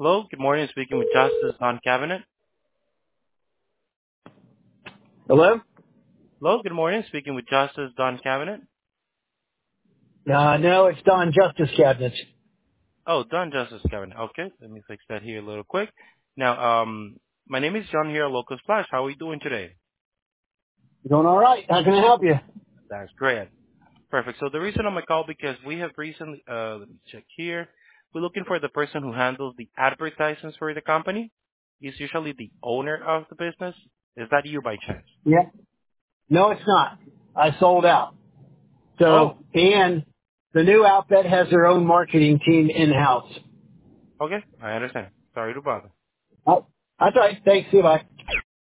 Hello, good morning. Speaking with Justice Don Cabinet. Hello? Hello, good morning. Speaking with Justice Don Cabinet. No, it's Don Justice Cabinets. Oh, Don Justice Cabinet. Okay, let me fix that here a little quick. Now, my name is John here at Locus Flash. How are we doing today? You doing all right? How can I help you? That's great. Perfect. So the reason I'm call because we have recently, let me check here. We're looking for the person who handles the advertisements for the company. He's usually the owner of the business. Is that you by chance? Yeah. No, it's not. I sold out. Oh, And the new outfit has their own marketing team in-house. okay. I understand. Sorry to bother. Oh, that's all right. Thanks. Goodbye.